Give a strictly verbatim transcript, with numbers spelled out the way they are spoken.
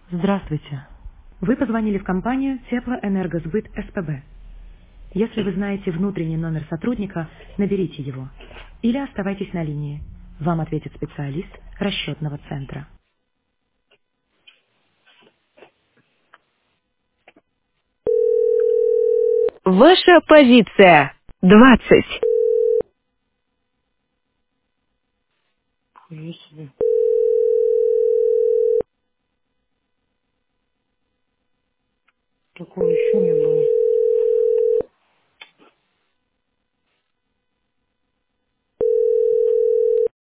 Здравствуйте. Вы позвонили в компанию Теплоэнергосбыт СПБ. Если вы знаете внутренний номер сотрудника, наберите его. Или оставайтесь на линии. Вам ответит специалист расчетного центра. Ваша позиция. Двадцать. Если такого еще не было.